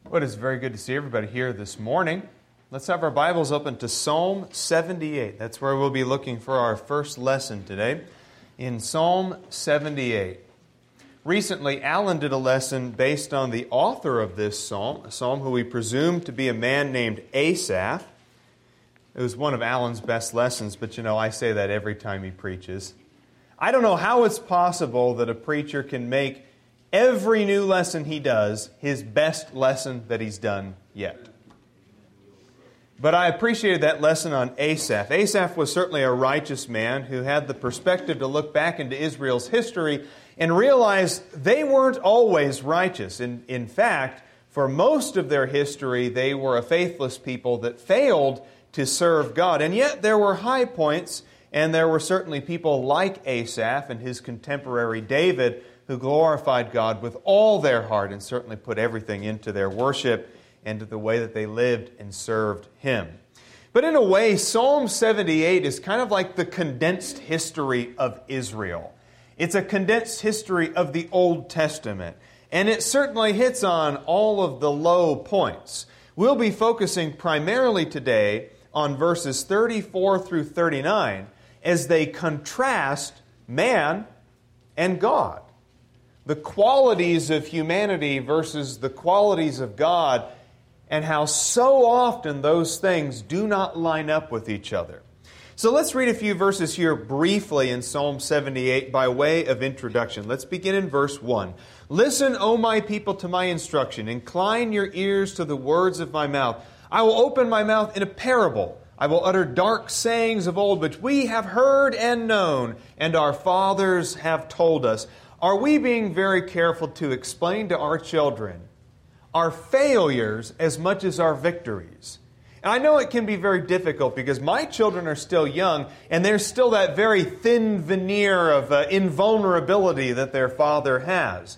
Well, it is very good to see everybody here this morning. Let's have our Bibles open to Psalm 78. That's where we'll be looking for our first lesson today, in Psalm 78. Recently, Alan did a lesson based on the author of this psalm, a psalm who we presume to be a man named Asaph. It was one of Alan's best lessons, but I say that every time he preaches. I don't know how it's possible that a preacher can make every new lesson he does his best lesson that he's done yet. But I appreciated that lesson on Asaph. Asaph was certainly a righteous man who had the perspective to look back into Israel's history and realize they weren't always righteous. In fact, for most of their history, they were a faithless people that failed to serve God. And yet there were high points, and there were certainly people like Asaph and his contemporary David who glorified God with all their heart and certainly put everything into their worship and to the way that they lived and served Him. But in a way, Psalm 78 is kind of like the condensed history of Israel. It's a condensed history of the Old Testament, and it certainly hits on all of the low points. We'll be focusing primarily today on verses 34 through 39 as they contrast man and God. The qualities of humanity versus the qualities of God, and how so often those things do not line up with each other. So let's read a few verses here briefly in Psalm 78 by way of introduction. Let's begin in verse 1. Listen, O my people, to my instruction. Incline your ears to the words of my mouth. I will open my mouth in a parable. I will utter dark sayings of old, which we have heard and known, and our fathers have told us. Are we being very careful to explain to our children our failures as much as our victories? And I know it can be very difficult because my children are still young and there's still that very thin veneer of invulnerability that their father has.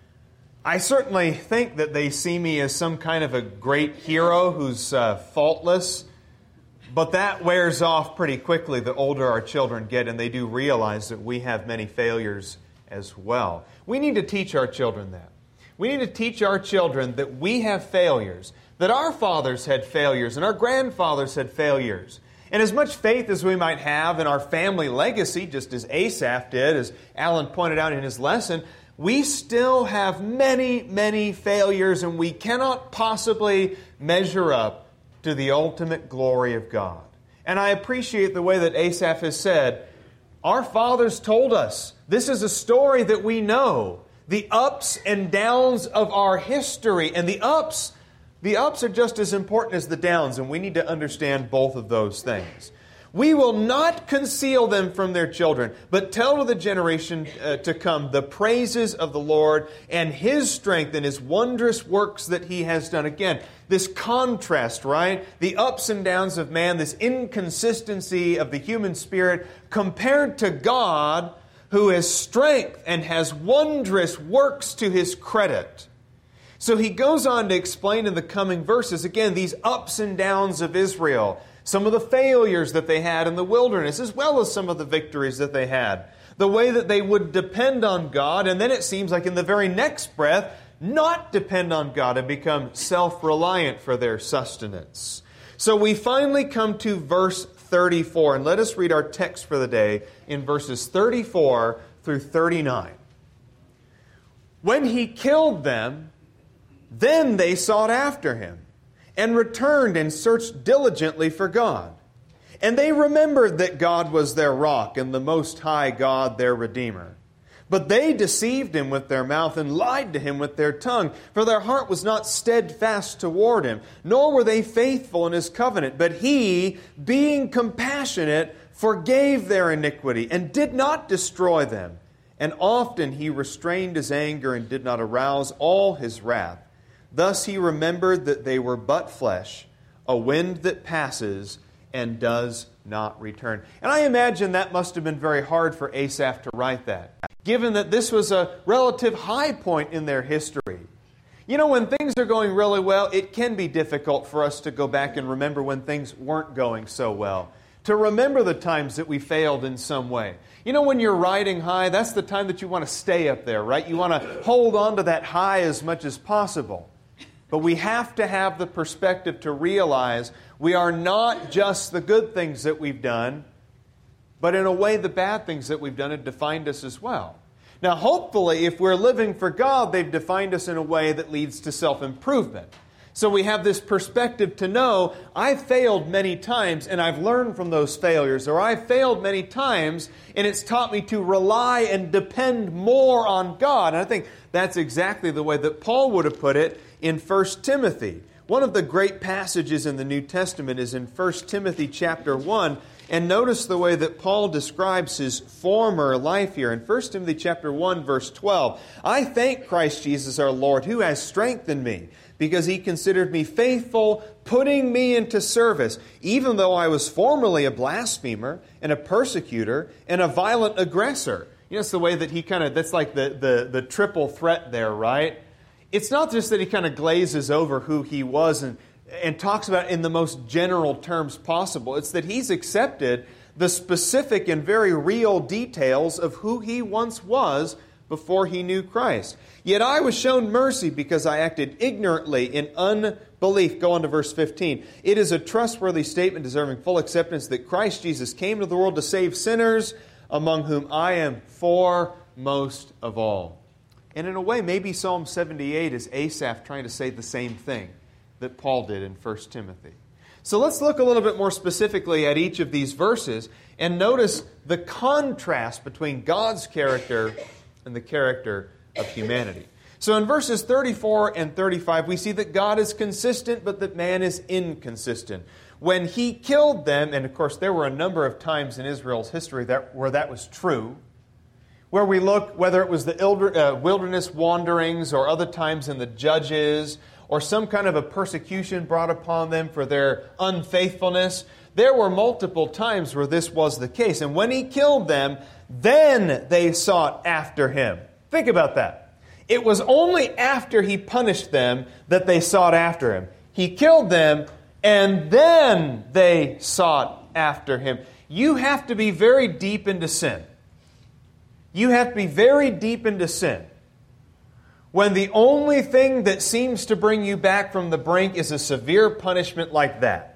I certainly think that they see me as some kind of a great hero who's faultless, but that wears off pretty quickly the older our children get, and they do realize that we have many failures as well. We need to teach our children that. We need to teach our children that we have failures, that our fathers had failures, and our grandfathers had failures. And as much faith as we might have in our family legacy, just as Asaph did, as Alan pointed out in his lesson, we still have many, many failures, and we cannot possibly measure up to the ultimate glory of God. And I appreciate the way that Asaph has said, our fathers told us. This is a story that we know. The ups and downs of our history. And the ups are just as important as the downs, and we need to understand both of those things. We will not conceal them from their children, but tell to the generation to come the praises of the Lord and His strength and His wondrous works that He has done. Again, this contrast, right? The ups and downs of man, this inconsistency of the human spirit compared to God, who has strength and has wondrous works to His credit. So he goes on to explain in the coming verses, again, these ups and downs of Israel. Some of the failures that they had in the wilderness, as well as some of the victories that they had. The way that they would depend on God, and then it seems like in the very next breath, not depend on God and become self-reliant for their sustenance. So we finally come to verse 34, and let us read our text for the day in verses 34 through 39. When he killed them, then they sought after him, and returned and searched diligently for God. And they remembered that God was their rock, and the Most High God their Redeemer. But they deceived him with their mouth, and lied to him with their tongue, for their heart was not steadfast toward him, nor were they faithful in his covenant. But he, being compassionate, forgave their iniquity, and did not destroy them. And often he restrained his anger, and did not arouse all his wrath. Thus he remembered that they were but flesh, a wind that passes and does not return. And I imagine that must have been very hard for Asaph to write that, given that this was a relative high point in their history. You know, when things are going really well, it can be difficult for us to go back and remember when things weren't going so well. To remember the times that we failed in some way. You know, when you're riding high, that's the time that you want to stay up there, right? You want to hold on to that high as much as possible. But we have to have the perspective to realize we are not just the good things that we've done, but in a way the bad things that we've done have defined us as well. Now, hopefully, if we're living for God, they've defined us in a way that leads to self-improvement. So we have this perspective to know, I've failed many times and I've learned from those failures, or I've failed many times and it's taught me to rely and depend more on God. And I think that's exactly the way that Paul would have put it in 1 Timothy. One of the great passages in the New Testament is in 1 Timothy chapter 1. And notice the way that Paul describes his former life here. In 1 Timothy chapter 1, verse 12, I thank Christ Jesus our Lord, who has strengthened me, because He considered me faithful, putting me into service, even though I was formerly a blasphemer and a persecutor and a violent aggressor. You know, it's the way that he that's like the triple threat there, right? It's not just that he kind of glazes over who he was and talks about it in the most general terms possible. It's that he's accepted the specific and very real details of who he once was before he knew Christ. Yet I was shown mercy because I acted ignorantly in unbelief. Go on to verse 15. It is a trustworthy statement deserving full acceptance that Christ Jesus came to the world to save sinners, among whom I am foremost of all. And in a way, maybe Psalm 78 is Asaph trying to say the same thing that Paul did in 1 Timothy. So let's look a little bit more specifically at each of these verses and notice the contrast between God's character and the character of humanity. So in verses 34 and 35, we see that God is consistent, but that man is inconsistent. When He killed them, and of course there were a number of times in Israel's history where that was true, where we look, whether it was the wilderness wanderings or other times in the Judges, or some kind of a persecution brought upon them for their unfaithfulness. There were multiple times where this was the case. And when He killed them, then they sought after Him. Think about that. It was only after He punished them that they sought after Him. He killed them, and then they sought after Him. You have to be very deep into sin. You have to be very deep into sin when the only thing that seems to bring you back from the brink is a severe punishment like that.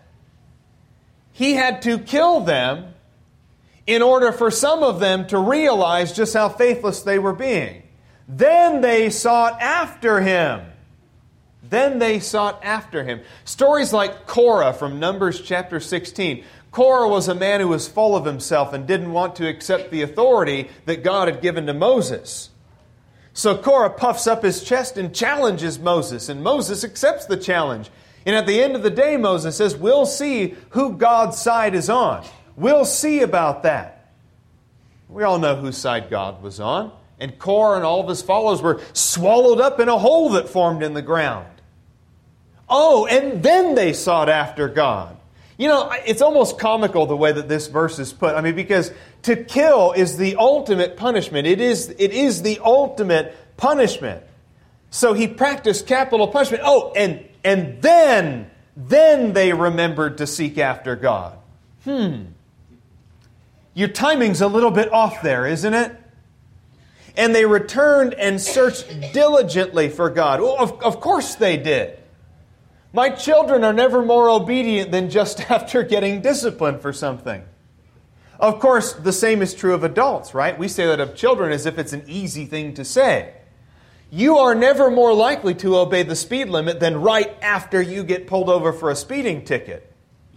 He had to kill them in order for some of them to realize just how faithless they were being. Then they sought after Him. Then they sought after Him. Stories like Korah from Numbers chapter 16. Korah was a man who was full of himself and didn't want to accept the authority that God had given to Moses. So Korah puffs up his chest and challenges Moses, and Moses accepts the challenge. And at the end of the day, Moses says, we'll see who God's side is on. We'll see about that. We all know whose side God was on. And Korah and all of his followers were swallowed up in a hole that formed in the ground. Oh, and then they sought after God. You know, it's almost comical the way that this verse is put. I mean, because to kill is the ultimate punishment. It is the ultimate punishment. So He practiced capital punishment. Oh, and then they remembered to seek after God. Your timing's a little bit off there, isn't it? And they returned and searched diligently for God. Well, of course they did. My children are never more obedient than just after getting disciplined for something. Of course, the same is true of adults, right? We say that of children as if it's an easy thing to say. You are never more likely to obey the speed limit than right after you get pulled over for a speeding ticket.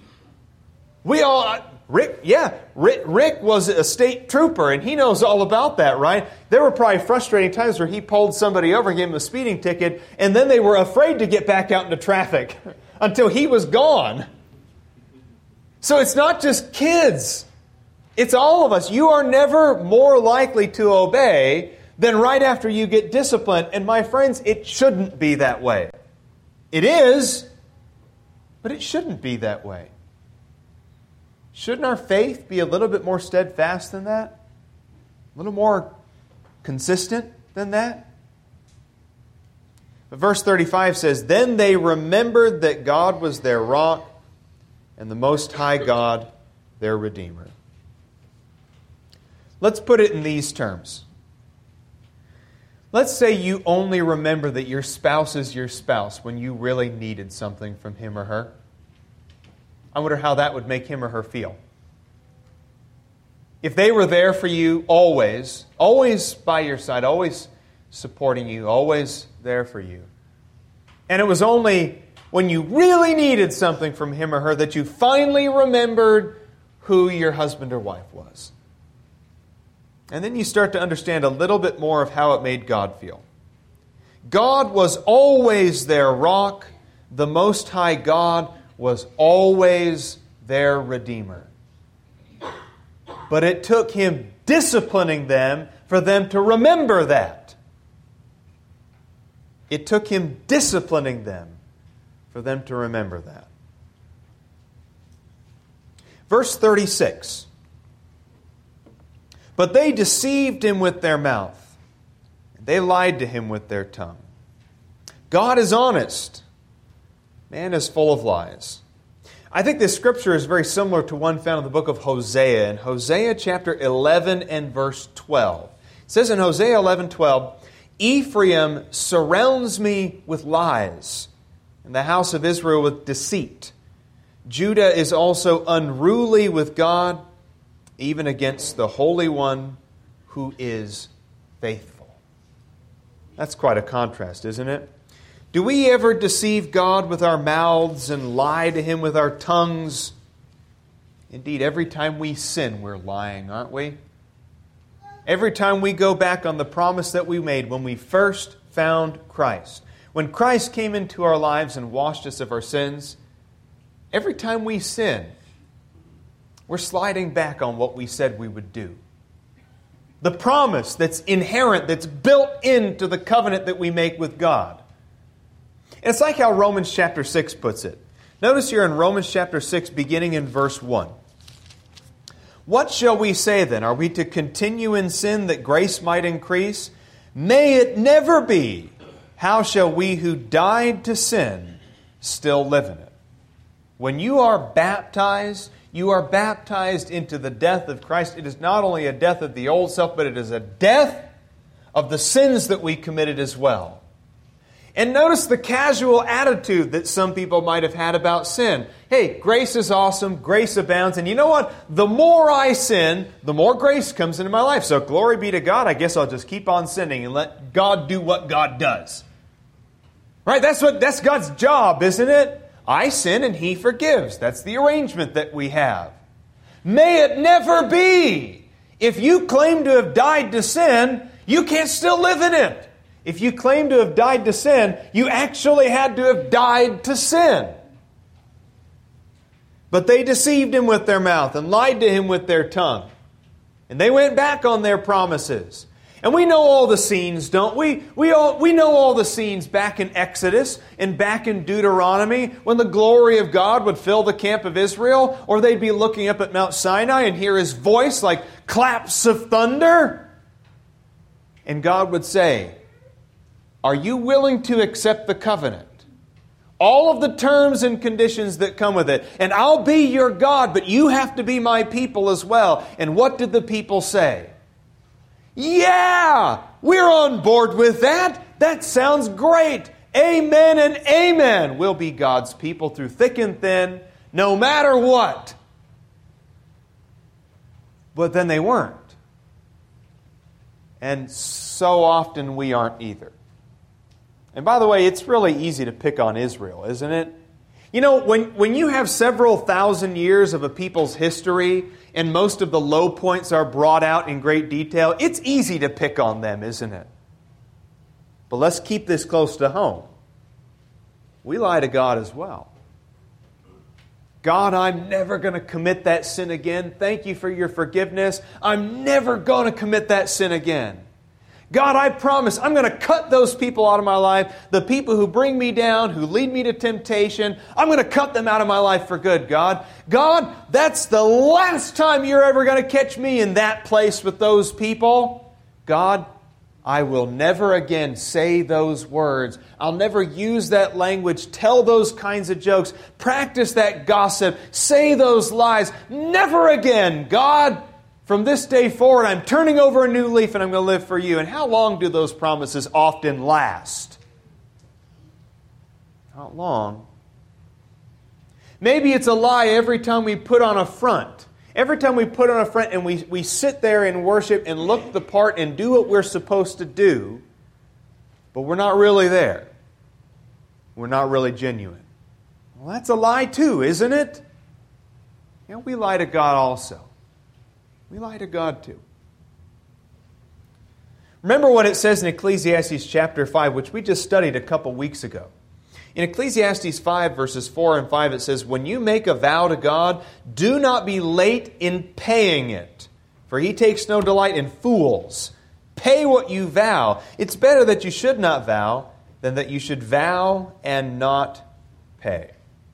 Rick was a state trooper, and he knows all about that, right? There were probably frustrating times where he pulled somebody over and gave him a speeding ticket, and then they were afraid to get back out into traffic until he was gone. So it's not just kids. It's all of us. You are never more likely to obey than right after you get disciplined. And my friends, it shouldn't be that way. It is, but it shouldn't be that way. Shouldn't our faith be a little bit more steadfast than that? A little more consistent than that? But verse 35 says, Then they remembered that God was their rock and the Most High God their Redeemer. Let's put it in these terms. Let's say you only remember that your spouse is your spouse when you really needed something from him or her. I wonder how that would make him or her feel. If they were there for you always, always by your side, always supporting you, always there for you. And it was only when you really needed something from him or her that you finally remembered who your husband or wife was. And then you start to understand a little bit more of how it made God feel. God was always their rock. The Most High God was always their Redeemer. But it took Him disciplining them for them to remember that. It took Him disciplining them for them to remember that. Verse 36. But they deceived him with their mouth. They lied to him with their tongue. God is honest. Man is full of lies. I think this scripture is very similar to one found in the book of Hosea. In Hosea chapter 11 and verse 12. It says in Hosea 11:12, Ephraim surrounds me with lies, and the house of Israel with deceit. Judah is also unruly with God, even against the Holy One who is faithful. That's quite a contrast, isn't it? Do we ever deceive God with our mouths and lie to Him with our tongues? Indeed, every time we sin, we're lying, aren't we? Every time we go back on the promise that we made when we first found Christ. When Christ came into our lives and washed us of our sins, every time we sin, we're sliding back on what we said we would do. The promise that's inherent, that's built into the covenant that we make with God. And it's like how Romans chapter 6 puts it. Notice here in Romans chapter 6, beginning in verse 1. What shall we say then? Are we to continue in sin that grace might increase? May it never be. How shall we who died to sin still live in it? When you are baptized, you are baptized into the death of Christ. It is not only a death of the old self, but it is a death of the sins that we committed as well. And notice the casual attitude that some people might have had about sin. Hey, grace is awesome, grace abounds, and you know what? The more I sin, the more grace comes into my life. So glory be to God, I guess I'll just keep on sinning and let God do what God does. Right? That's God's job, isn't it? I sin and He forgives. That's the arrangement that we have. May it never be. If you claim to have died to sin, you can't still live in it. If you claim to have died to sin, you actually had to have died to sin. But they deceived Him with their mouth and lied to Him with their tongue. And they went back on their promises. And we know all the scenes, don't we? We know all the scenes back in Exodus and back in Deuteronomy when the glory of God would fill the camp of Israel, or they'd be looking up at Mount Sinai and hear His voice like claps of thunder. And God would say, are you willing to accept the covenant? All of the terms and conditions that come with it. And I'll be your God, but you have to be my people as well. And what did the people say? Yeah, we're on board with that. That sounds great. Amen and amen. We'll be God's people through thick and thin, no matter what. But then they weren't. And so often we aren't either. And by the way, it's really easy to pick on Israel, isn't it? You know, when you have several thousand years of a people's history and most of the low points are brought out in great detail, it's easy to pick on them, isn't it? But let's keep this close to home. We lie to God as well. God, I'm never going to commit that sin again. Thank you for your forgiveness. I'm never going to commit that sin again. God, I promise I'm going to cut those people out of my life. The people who bring me down, who lead me to temptation, I'm going to cut them out of my life for good, God. God, that's the last time you're ever going to catch me in that place with those people. God, I will never again say those words. I'll never use that language, tell those kinds of jokes, practice that gossip, say those lies. Never again, God. From this day forward, I'm turning over a new leaf and I'm going to live for you. And how long do those promises often last? Not long. Maybe it's a lie every time we put on a front. Every time we put on a front and we sit there and worship and look the part and do what we're supposed to do, but we're not really there. We're not really genuine. Well, that's a lie too, isn't it? You know, we lie to God also. We lie to God too. Remember what it says in Ecclesiastes chapter 5, which we just studied a couple weeks ago. In Ecclesiastes 5, verses 4 and 5, it says, "When you make a vow to God, do not be late in paying it, for He takes no delight in fools. Pay what you vow. It's better that you should not vow than that you should vow and not pay."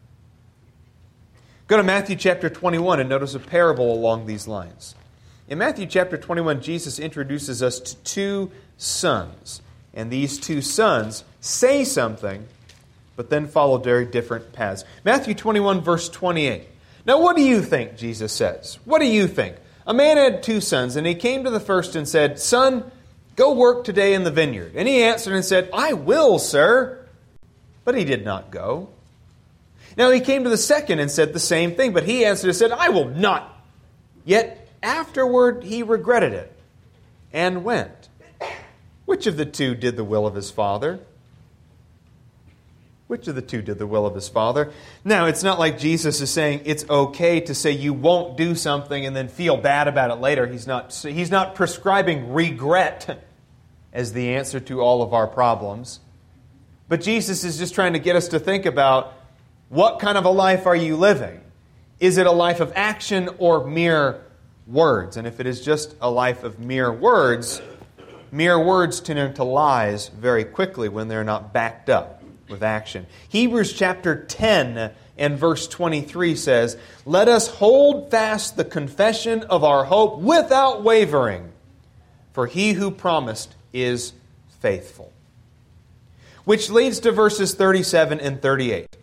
Go to Matthew chapter 21 and notice a parable along these lines. In Matthew chapter 21, Jesus introduces us to two sons. And these two sons say something, but then follow very different paths. Matthew 21, verse 28. "Now what do you think?" Jesus says. "What do you think? A man had two sons, and he came to the first and said, 'Son, go work today in the vineyard.' And he answered and said, 'I will, sir.' But he did not go. Now he came to the second and said the same thing, but he answered and said, 'I will not.' Yet afterward he regretted it and went. Which of the two did the will of his father?" Which of the two did the will of his father? Now, it's not like Jesus is saying it's okay to say you won't do something and then feel bad about it later. He's not prescribing regret as the answer to all of our problems. But Jesus is just trying to get us to think about, what kind of a life are you living? Is it a life of action or mere words? And if it is just a life of mere words turn into lies very quickly when they're not backed up with action. Hebrews chapter 10 and verse 23 says, "Let us hold fast the confession of our hope without wavering, for He who promised is faithful." Which leads to verses 37 and 38.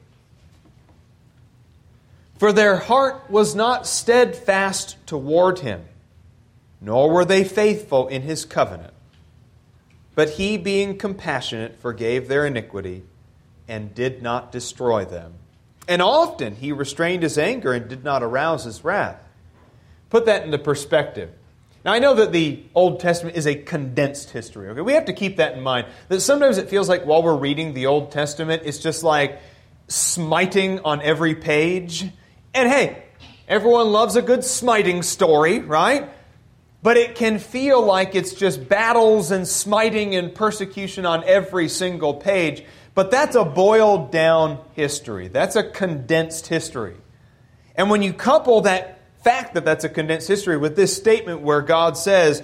"For their heart was not steadfast toward Him, nor were they faithful in His covenant. But He, being compassionate, forgave their iniquity and did not destroy them. And often He restrained His anger and did not arouse His wrath." Put that into perspective. Now, I know that the Old Testament is a condensed history. Okay, we have to keep that in mind. That sometimes it feels like while we're reading the Old Testament, it's just like smiting on every page. And hey, everyone loves a good smiting story, right? But it can feel like it's just battles and smiting and persecution on every single page. But that's a boiled down history. That's a condensed history. And when you couple that fact that that's a condensed history with this statement where God says,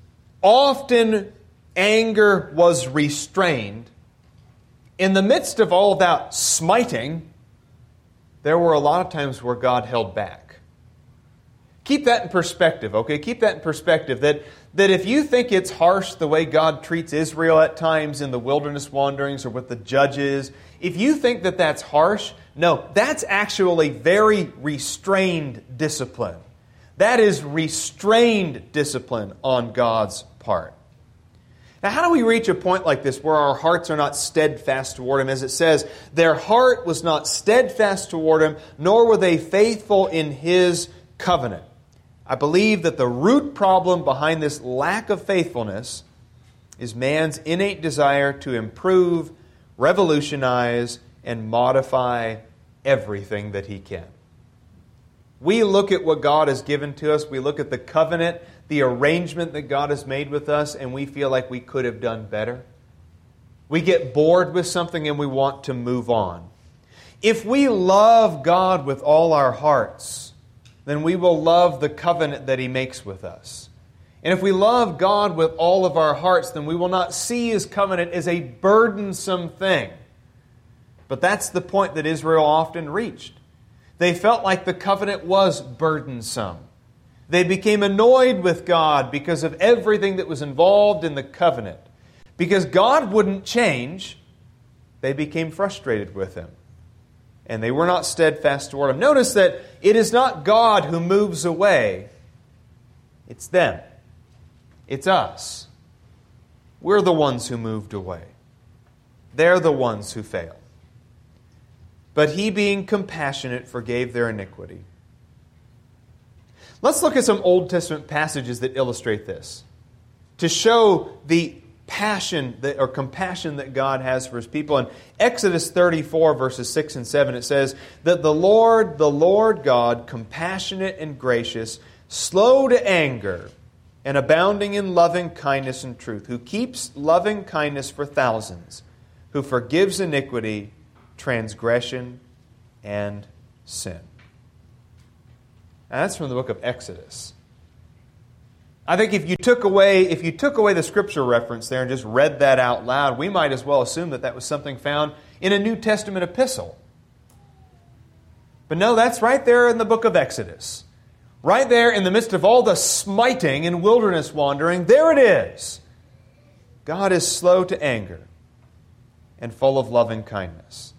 often anger was restrained, in the midst of all that smiting, there were a lot of times where God held back. Keep that in perspective, okay? Keep that in perspective, that if you think it's harsh the way God treats Israel at times in the wilderness wanderings or with the judges, if you think that that's harsh, no, that's actually very restrained discipline. That is restrained discipline on God's part. Now, how do we reach a point like this where our hearts are not steadfast toward Him? As it says, their heart was not steadfast toward Him, nor were they faithful in His covenant. I believe that the root problem behind this lack of faithfulness is man's innate desire to improve, revolutionize, and modify everything that he can. We look at what God has given to us, we look at the covenant, the arrangement that God has made with us, and we feel like we could have done better. We get bored with something and we want to move on. If we love God with all our hearts, then we will love the covenant that He makes with us. And if we love God with all of our hearts, then we will not see His covenant as a burdensome thing. But that's the point that Israel often reached. They felt like the covenant was burdensome. They became annoyed with God because of everything that was involved in the covenant. Because God wouldn't change, they became frustrated with Him. And they were not steadfast toward Him. Notice that it is not God who moves away, It's them. It's us. We're the ones who moved away. They're the ones who failed. But He, being compassionate, forgave their iniquity. Let's look at some Old Testament passages that illustrate this, to show the passion or compassion that God has for His people. In Exodus 34, verses 6 and 7, it says that the Lord God, compassionate and gracious, slow to anger, and abounding in loving kindness and truth, who keeps loving kindness for thousands, who forgives iniquity, transgression, and sin. Now, that's from the book of Exodus. I think if you took away the scripture reference there and just read that out loud, we might as well assume that that was something found in a New Testament epistle. But no, that's right there in the book of Exodus. Right there in the midst of all the smiting and wilderness wandering, there it is. God is slow to anger and full of loving kindness.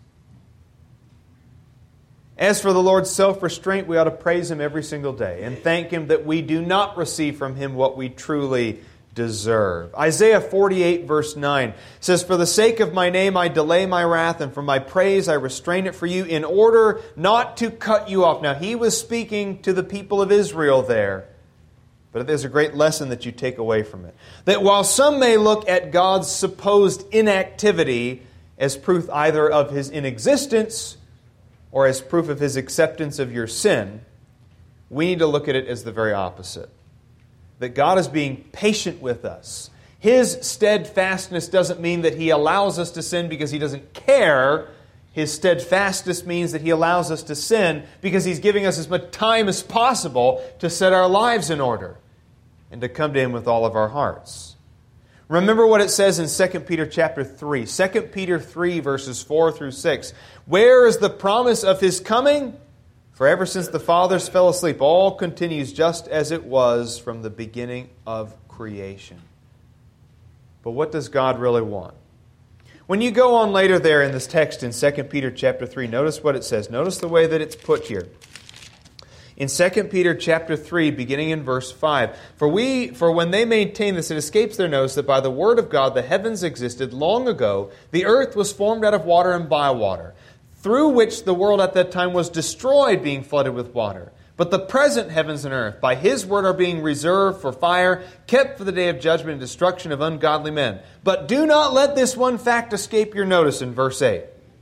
As for the Lord's self-restraint, we ought to praise Him every single day and thank Him that we do not receive from Him what we truly deserve. Isaiah 48, verse 9 says, "For the sake of my name I delay my wrath, and for my praise I restrain it for you, in order not to cut you off." Now, he was speaking to the people of Israel there. But there's a great lesson that you take away from it. That while some may look at God's supposed inactivity as proof either of His inexistence or as proof of His acceptance of your sin, we need to look at it as the very opposite. That God is being patient with us. His steadfastness doesn't mean that He allows us to sin because He doesn't care. His steadfastness means that He allows us to sin because He's giving us as much time as possible to set our lives in order and to come to Him with all of our hearts. Remember what it says in 2 Peter chapter 3. 2 Peter 3, verses 4 through 6. "Where is the promise of His coming? For ever since the fathers fell asleep, all continues just as it was from the beginning of creation." But what does God really want? When you go on later there in this text in 2 Peter chapter 3, notice what it says. Notice the way that it's put here. In 2 Peter chapter 3, beginning in verse 5, For when they maintain this, it escapes their notice that by the word of God the heavens existed long ago, the earth was formed out of water and by water, through which the world at that time was destroyed, being flooded with water. But the present heavens and earth, by His word, are being reserved for fire, kept for the day of judgment and destruction of ungodly men. But do not let this one fact escape your notice in verse 8.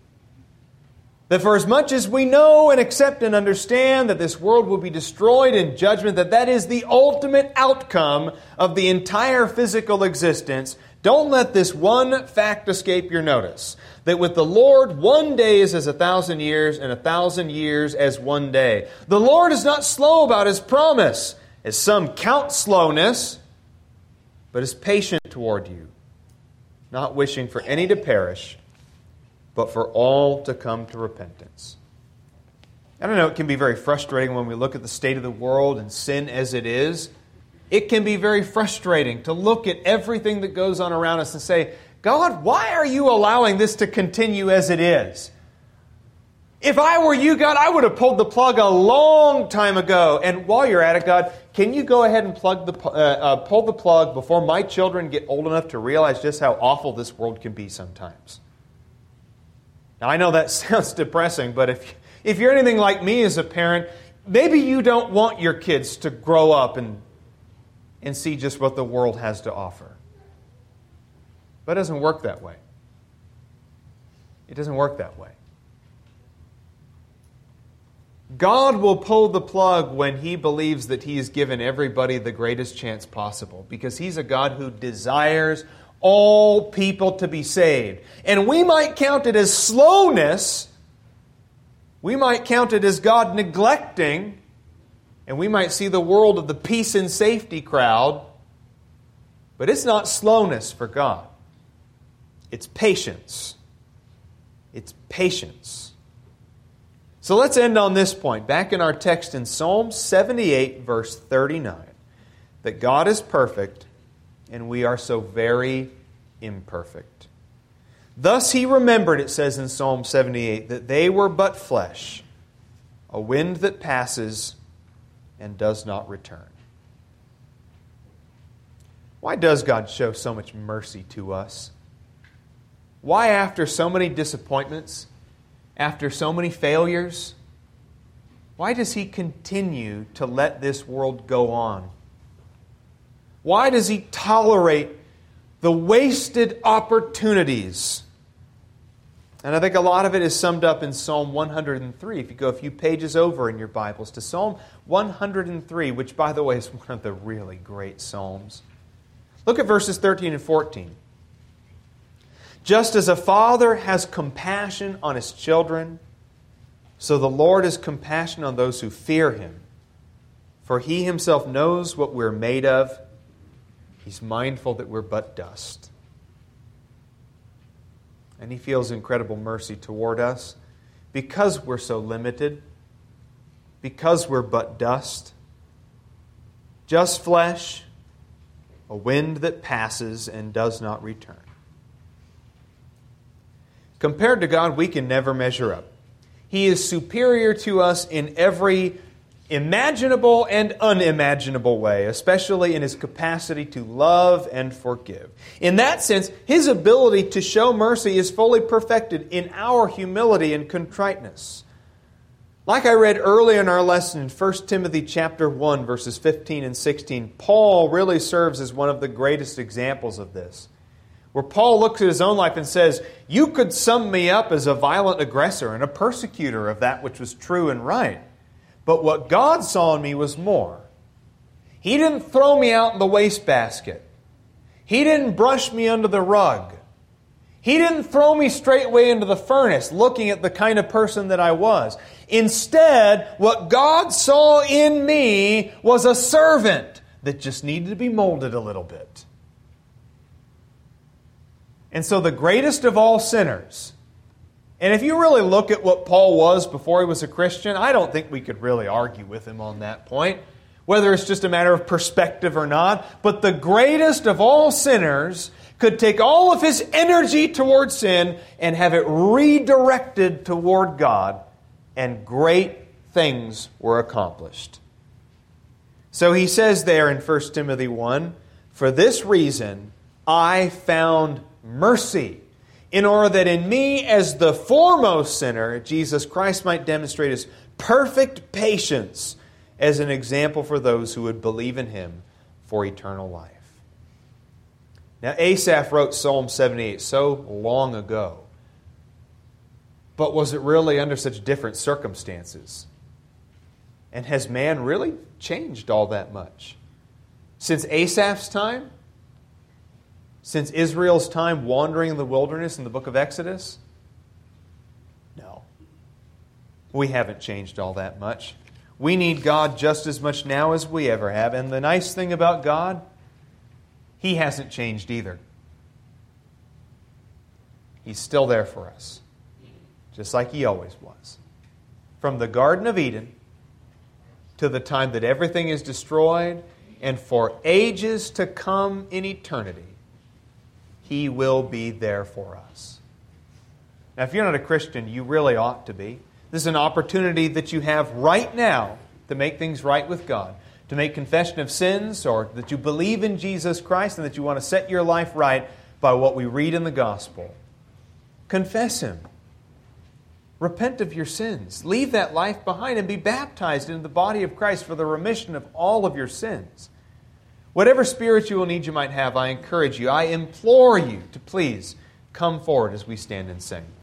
That for as much as we know and accept and understand that this world will be destroyed in judgment, that is the ultimate outcome of the entire physical existence, don't let this one fact escape your notice. That with the Lord, one day is as 1,000 years, and 1,000 years as one day. The Lord is not slow about His promise, as some count slowness, but is patient toward you, not wishing for any to perish, but for all to come to repentance. I don't know, it can be very frustrating when we look at the state of the world and sin as it is. It can be very frustrating to look at everything that goes on around us and say, God, why are you allowing this to continue as it is? If I were you, God, I would have pulled the plug a long time ago. And while you're at it, God, can you go ahead and pull the plug before my children get old enough to realize just how awful this world can be sometimes? Now, I know that sounds depressing, but if you're anything like me as a parent, maybe you don't want your kids to grow up and see just what the world has to offer. But it doesn't work that way. It doesn't work that way. God will pull the plug when He believes that He has given everybody the greatest chance possible, because He's a God who desires all people to be saved. And we might count it as slowness. We might count it as God neglecting. And we might see the world of the peace and safety crowd. But it's not slowness for God. It's patience. It's patience. So let's end on this point. Back in our text in Psalm 78, verse 39. That God is perfect, and we are so very imperfect. Thus He remembered, it says in Psalm 78, that they were but flesh, a wind that passes and does not return. Why does God show so much mercy to us? Why, after so many disappointments, after so many failures, why does He continue to let this world go on? Why does He tolerate the wasted opportunities? And I think a lot of it is summed up in Psalm 103. If you go a few pages over in your Bibles to Psalm 103, which, by the way, is one of the really great Psalms. Look at verses 13 and 14. Just as a father has compassion on his children, so the Lord has compassion on those who fear Him. For He Himself knows what we're made of. He's mindful that we're but dust. And He feels incredible mercy toward us because we're so limited, because we're but dust, just flesh, a wind that passes and does not return. Compared to God, we can never measure up. He is superior to us in every imaginable and unimaginable way, especially in His capacity to love and forgive. In that sense, His ability to show mercy is fully perfected in our humility and contriteness. Like I read early in our lesson in 1 Timothy chapter 1, verses 15 and 16, Paul really serves as one of the greatest examples of this, where Paul looks at his own life and says, "You could sum me up as a violent aggressor and a persecutor of that which was true and right. But what God saw in me was more. He didn't throw me out in the wastebasket. He didn't brush me under the rug. He didn't throw me straightway into the furnace, looking at the kind of person that I was. Instead, what God saw in me was a servant that just needed to be molded a little bit." And so the greatest of all sinners, and if you really look at what Paul was before he was a Christian, I don't think we could really argue with him on that point, whether it's just a matter of perspective or not. But the greatest of all sinners could take all of his energy toward sin and have it redirected toward God, and great things were accomplished. So he says there in 1 Timothy 1, "For this reason I found mercy, in order that in me, as the foremost sinner, Jesus Christ might demonstrate His perfect patience as an example for those who would believe in Him for eternal life." Now, Asaph wrote Psalm 78 so long ago, but was it really under such different circumstances? And has man really changed all that much? Since Asaph's time? Since Israel's time wandering in the wilderness in the book of Exodus? No. We haven't changed all that much. We need God just as much now as we ever have. And the nice thing about God, He hasn't changed either. He's still there for us, just like He always was. From the Garden of Eden to the time that everything is destroyed, and for ages to come in eternity, He will be there for us. Now, if you're not a Christian, you really ought to be. This is an opportunity that you have right now to make things right with God, to make confession of sins, or that you believe in Jesus Christ and that you want to set your life right by what we read in the gospel. Confess Him. Repent of your sins. Leave that life behind and be baptized into the body of Christ for the remission of all of your sins. Whatever spiritual need you might have, I encourage you, I implore you to please come forward as we stand and sing.